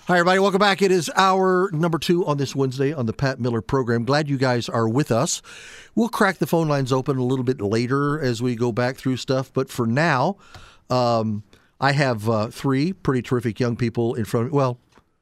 Hi, everybody. Welcome back. It is hour number 2 on this Wednesday on the Pat Miller program. Glad you guys are with us. We'll crack the phone lines open a little bit later as we go back through stuff. But for now, I have 3 pretty terrific young people in front of me. Well,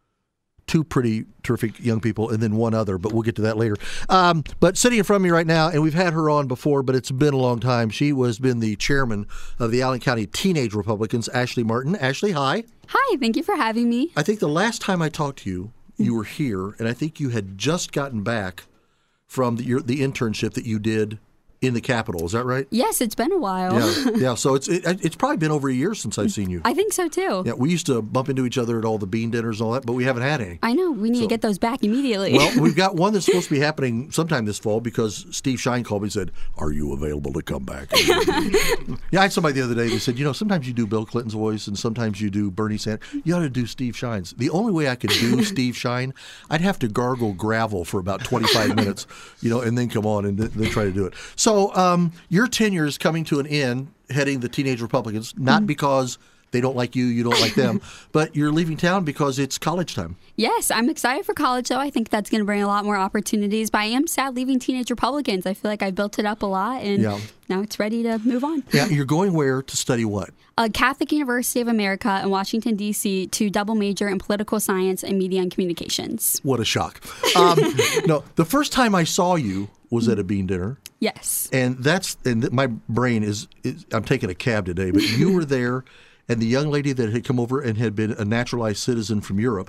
2 pretty terrific young people and then 1 other, but we'll get to that later. But sitting in front of me right now, and we've had her on before, but it's been a long time. She has been the chairman of the Allen County Teenage Republicans, Ashley Martin. Ashley, hi. Hi, thank you for having me. I think the last time I talked to you, you were here, and I think you had just gotten back from the internship that you did in the Capitol. Is that right? Yes, it's been a while. Yeah. So it's probably been over a year since I've seen you. I think so, too. Yeah, we used to bump into each other at all the bean dinners and all that, but we haven't had any. I know. We need to get those back immediately. Well, we've got one that's supposed to be happening sometime this fall because Steve Shine called me and said, "Are you available to come back?" Yeah, I had somebody the other day that said, sometimes you do Bill Clinton's voice and sometimes you do Bernie Sanders. You ought to do Steve Shine's. The only way I could do Steve Shine, I'd have to gargle gravel for about 25 minutes, and then come on and then try to do it. So, your tenure is coming to an end heading the Teenage Republicans, not because they don't like you, you don't like them, but you're leaving town because it's college time. Yes, I'm excited for college, though. I think that's going to bring a lot more opportunities, but I am sad leaving Teenage Republicans. I feel like I built it up a lot, and now it's ready to move on. Yeah, you're going where to study what? Catholic University of America in Washington, D.C. to double major in political science and media and communications. What a shock. No, the first time I saw you was at a bean dinner. Yes. And my brain is I'm taking a cab today, but you were there. And the young lady that had come over and had been a naturalized citizen from Europe,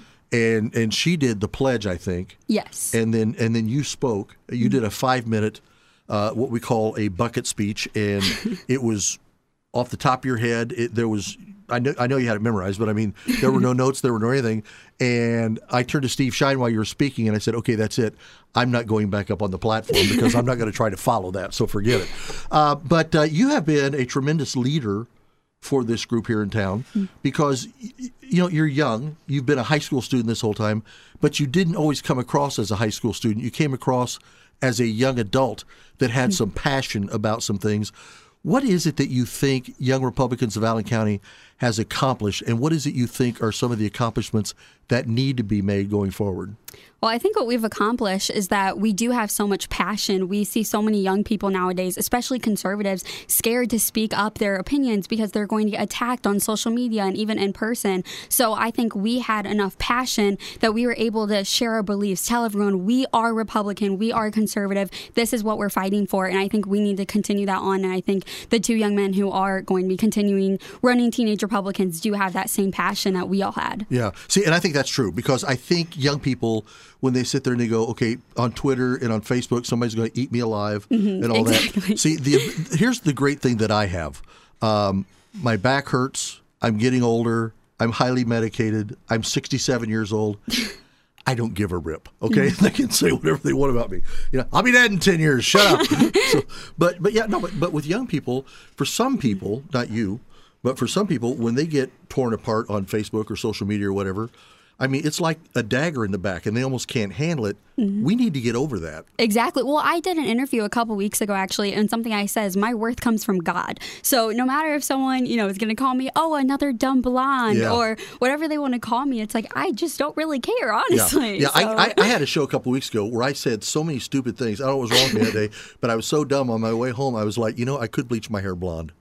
and she did the pledge, I think. Yes. And then you spoke. You did a 5-minute, what we call a bucket speech, and it was off the top of your head. I know you had it memorized, but I mean, there were no notes, there were no anything. And I turned to Steve Shine while you were speaking, and I said, "Okay, that's it. I'm not going back up on the platform because I'm not going to try to follow that. So forget it." But you have been a tremendous leader for this group here in town because you're young. You've been a high school student this whole time, but you didn't always come across as a high school student. You came across as a young adult that had some passion about some things. What is it that you think Young Republicans of Allen County has accomplished, and what is it you think are some of the accomplishments that need to be made going forward? Well, I think what we've accomplished is that we do have so much passion. We see so many young people nowadays, especially conservatives, scared to speak up their opinions because they're going to get attacked on social media and even in person. So I think we had enough passion that we were able to share our beliefs, tell everyone we are Republican, we are conservative, this is what we're fighting for. And I think we need to continue that on. And I think the 2 young men who are going to be continuing running Teenage Republicans do have that same passion that we all had. Yeah. See, and I think that's true because I think young people, when they sit there and they go, okay, on Twitter and on Facebook, somebody's going to eat me alive and all that. See, here's the great thing that I have. My back hurts. I'm getting older. I'm highly medicated. I'm 67 years old. I don't give a rip, okay? They can say whatever they want about me. I'll be dead in 10 years. Shut up. But with young people, for some people, not you, but for some people, when they get torn apart on Facebook or social media or whatever, I mean, it's like a dagger in the back, and they almost can't handle it. We need to get over that. Exactly. Well, I did an interview a couple weeks ago, actually, and something I said is my worth comes from God. So no matter if someone, is going to call me, another dumb blonde, or whatever they want to call me, it's like, I just don't really care, honestly. Yeah, I had a show a couple weeks ago where I said so many stupid things. I don't know what was wrong with me that day, but I was so dumb on my way home, I was like, I could bleach my hair blonde.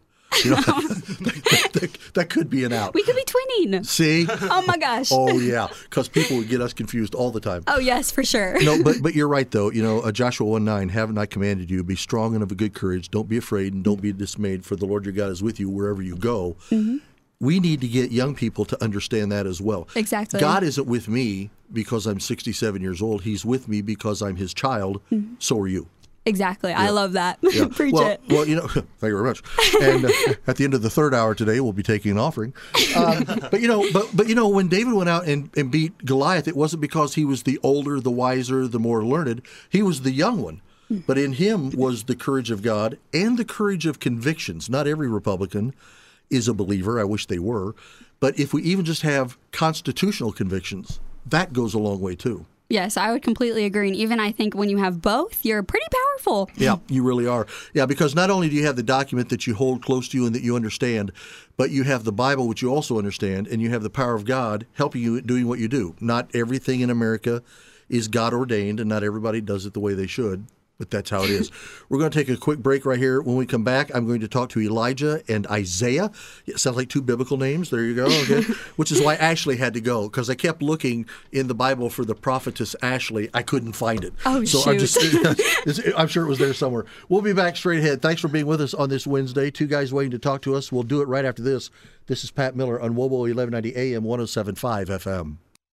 That could be an out. We could be twinning. See? Oh my gosh. Oh yeah, because people would get us confused all the time. Oh yes, for sure. No, but you're right though. Joshua 1:9, haven't I commanded you, be strong and of a good courage. Don't be afraid and don't be dismayed, for the Lord your God is with you wherever you go. We need to get young people to understand that as well. Exactly. God isn't with me because I'm 67 years old. He's with me because I'm his child. So are you. Exactly. Yeah. I love that. Yeah. Preach it. Well, thank you very much. And at the end of the 3rd hour today, we'll be taking an offering. But when David went out and beat Goliath, it wasn't because he was the older, the wiser, the more learned. He was the young one. But in him was the courage of God and the courage of convictions. Not every Republican is a believer. I wish they were. But if we even just have constitutional convictions, that goes a long way too. Yes, I would completely agree. And even I think when you have both, you're pretty powerful. Yeah, you really are. Yeah, because not only do you have the document that you hold close to you and that you understand, but you have the Bible, which you also understand, and you have the power of God helping you doing what you do. Not everything in America is God ordained, and not everybody does it the way they should. But that's how it is. We're going to take a quick break right here. When we come back, I'm going to talk to Elijah and Isaiah. It sounds like two biblical names. There you go. Okay. Which is why Ashley had to go, because I kept looking in the Bible for the prophetess Ashley. I couldn't find it. Oh, so shoot. I'm sure it was there somewhere. We'll be back straight ahead. Thanks for being with us on this Wednesday. Two guys waiting to talk to us. We'll do it right after this. This is Pat Miller on WOBO 1190 AM 107.5 FM.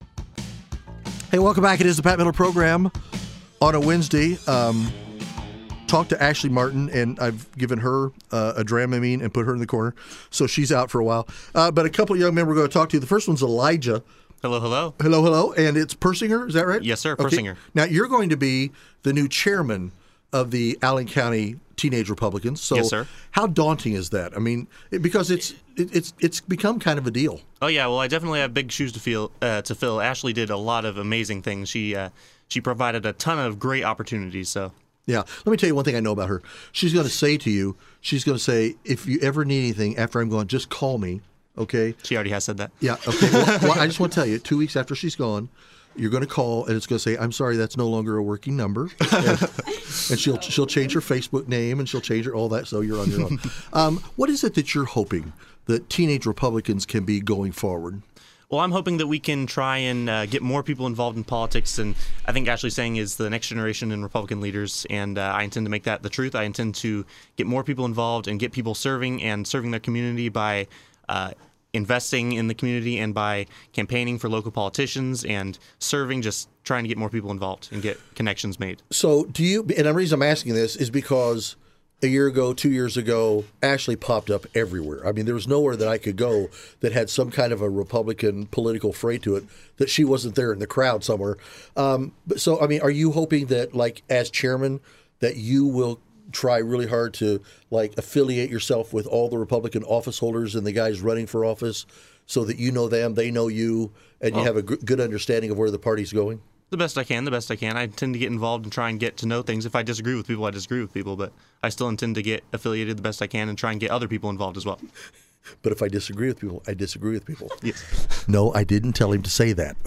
Hey, welcome back. It is the Pat Miller program. On a Wednesday, talked to Ashley Martin, and I've given her a Dramamine and put her in the corner, so she's out for a while. But a couple of young men we're going to talk to. The first one's Elijah. Hello, hello. Hello, hello. And it's Persinger, is that right? Yes, sir, Okay. Persinger. Now, you're going to be the new chairman of the Allen County Teenage Republicans. So Yes, sir. How daunting is that? I mean, because it's become kind of a deal. Oh yeah, well I definitely have big shoes to fill. Ashley did a lot of amazing things. She provided a ton of great opportunities. So Yeah. Let me tell you one thing I know about her. She's going to say to you, she's going to say, if you ever need anything after I'm gone, just call me, okay? she already has said that. Yeah, okay. Well, I just want to tell you, 2 weeks after she's gone, you're going to call, and it's going to say, I'm sorry, that's no longer a working number. And she'll change her Facebook name, and she'll change all that, so you're on your own. What is it that you're hoping that teenage Republicans can be going forward? Well, I'm hoping that we can try and get more people involved in politics, and I think Ashley's saying is the next generation in Republican leaders, and I intend to make that the truth. I intend to get more people involved and get people serving their community by investing in the community and by campaigning for local politicians and serving, just trying to get more people involved and get connections made. So do you, and the reason I'm asking this is because a year ago, 2 years ago, Ashley popped up everywhere. I mean, there was nowhere that I could go that had some kind of a Republican political fray to it that she wasn't there in the crowd somewhere. So, I mean, are you hoping that, like, as chairman, that you will try really hard to, like, affiliate yourself with all the Republican office holders and the guys running for office so that you know them, they know you, and you have a good understanding of where the party's going? The best I can. I tend to get involved and try and get to know things. If I disagree with people, I disagree with people, but I still intend to get affiliated the best I can and try and get other people involved as well. But if I disagree with people, I disagree with people. Yes. No, I didn't tell him to say that.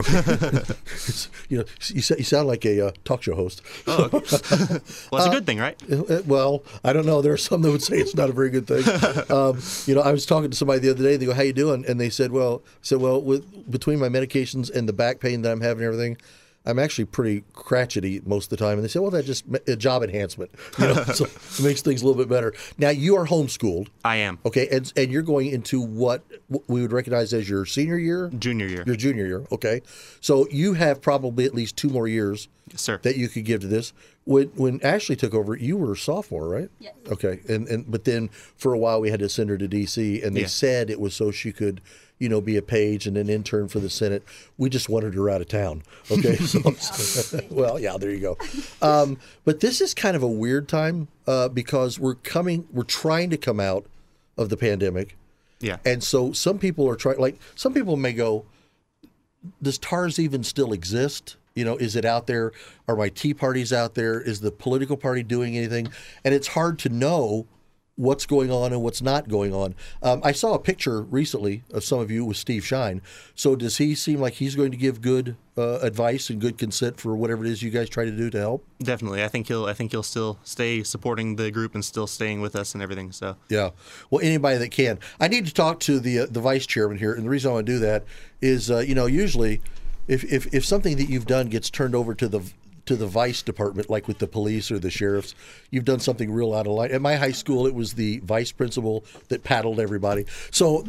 You sound like a talk show host. Oh, okay. Well, that's a good thing, right? Well, I don't know. There are some that would say it's not a very good thing. I was talking to somebody the other day. They go, "How you doing?" And they said, "Well, between my medications and the back pain that I'm having and everything, I'm actually pretty crotchety most of the time." And they said, "Well, that's just a job enhancement, so it makes things a little bit better." Now, you are homeschooled. I am. Okay, and you're going into what we would recognize as your senior year? Junior year. Your junior year, okay. So you have probably at least 2 more years Yes, sir. that you could give to this. When Ashley took over, you were a sophomore, right? Yes. Okay, but then for a while we had to send her to D.C., and they said it was so she could be a page and an intern for the Senate. We just wanted her out of town. Okay. Well, yeah, there you go. But this is kind of a weird time because we're trying to come out of the pandemic. Yeah. And so some people are some people may go, does TARS even still exist? Is it out there? Are my Tea Parties out there? Is the political party doing anything? And it's hard to know what's going on and what's not going on. I saw a picture recently of some of you with Steve Shine. So does he seem like he's going to give good advice and good consent for whatever it is you guys try to do to help? Definitely. I think he'll still stay supporting the group and still staying with us and everything. So yeah. Well, anybody that can. I need to talk to the vice chairman here, and the reason I want to do that is usually if something that you've done gets turned over to the vice department, like with the police or the sheriffs, you've done something real out of line. At my high school, it was the vice principal that paddled everybody. So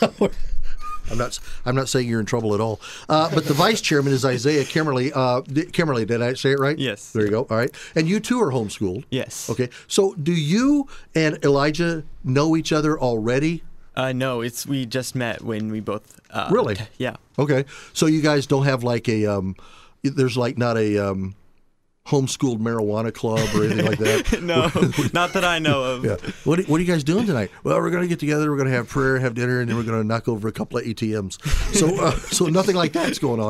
I'm not saying you're in trouble at all. But the vice chairman is Isaiah Kimmerly. Kimmerly, did I say it right? Yes. There you go. All right. And you two are homeschooled. Yes. Okay. So do you and Elijah know each other already? No, we just met when we both. Really? Yeah. Okay. So you guys don't have like there's like not a homeschooled marijuana club or anything like that? No, not that I know of. Yeah. What are you guys doing tonight? Well, we're going to get together. We're going to have prayer, have dinner, and then we're going to knock over a couple of ATMs. So nothing like that's going on.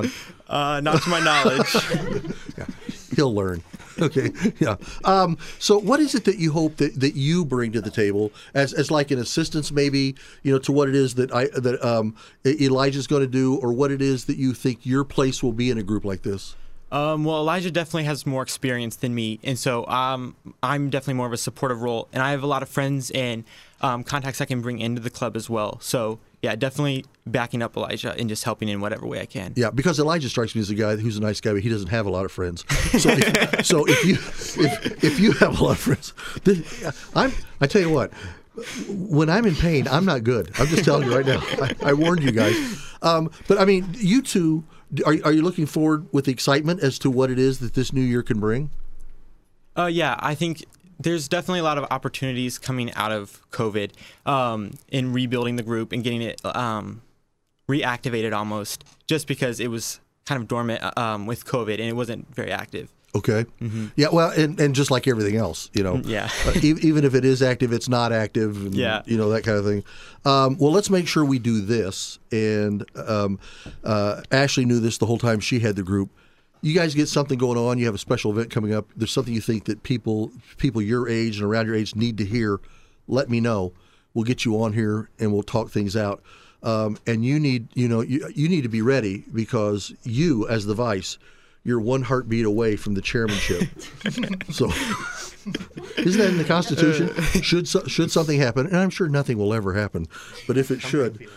Not to my knowledge. Yeah, he'll learn. Okay, yeah. So what is it that you hope that you bring to the table as like an assistance, maybe, to what it is that Elijah's going to do, or what it is that you think your place will be in a group like this? Well, Elijah definitely has more experience than me, and so I'm definitely more of a supportive role, and I have a lot of friends and contacts I can bring into the club as well. So yeah, definitely backing up Elijah and just helping in whatever way I can. Yeah, because Elijah strikes me as a guy who's a nice guy, but he doesn't have a lot of friends. So if you have a lot of friends, I tell you what, when I'm in pain, I'm not good. I'm just telling you right now. I warned you guys. But I mean, you two, are you looking forward with excitement as to what it is that this new year can bring? Yeah, I think there's definitely a lot of opportunities coming out of COVID in rebuilding the group and getting it reactivated almost, just because it was kind of dormant with COVID and it wasn't very active. Okay. Mm-hmm. Yeah, well, and just like everything else, Yeah. Even if it is active, it's not active, and, yeah. That kind of thing. Well, let's make sure we do this. And Ashley knew this the whole time she had the group. You guys get something going on, you have a special event coming up, there's something you think that people your age and around your age need to hear, let me know. We'll get you on here and we'll talk things out. And you need to be ready, because you, as the vice, you're one heartbeat away from the chairmanship. So, isn't that in the Constitution? Should something happen, and I'm sure nothing will ever happen, but if it should.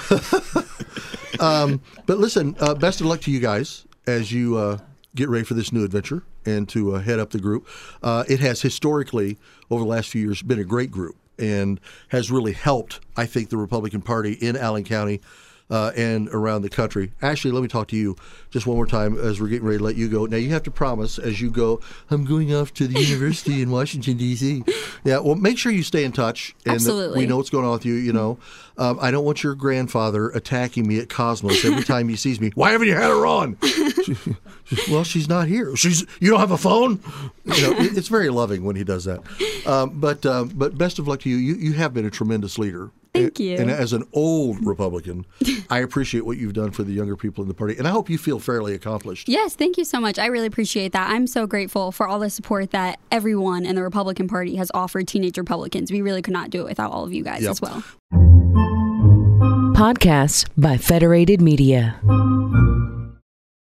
But listen, best of luck to you guys as you get ready for this new adventure and to head up the group. It has historically, over the last few years, been a great group and has really helped, I think, the Republican Party in Allen County and around the country. Ashley, let me talk to you just one more time as we're getting ready to let you go. Now, you have to promise as you go, I'm going off to the university in Washington, D.C. Yeah, well, make sure you stay in touch. And Absolutely. We know what's going on with you, I don't want your grandfather attacking me at Cosmos every time he sees me. Why haven't you had her on? Well, she's not here. You don't have a phone? It's very loving when he does that. But best of luck to you. You have been a tremendous leader. Thank you. And as an old Republican, I appreciate what you've done for the younger people in the party. And I hope you feel fairly accomplished. Yes, thank you so much. I really appreciate that. I'm so grateful for all the support that everyone in the Republican Party has offered teenage Republicans. We really could not do it without all of you guys as well. Podcasts by Federated Media.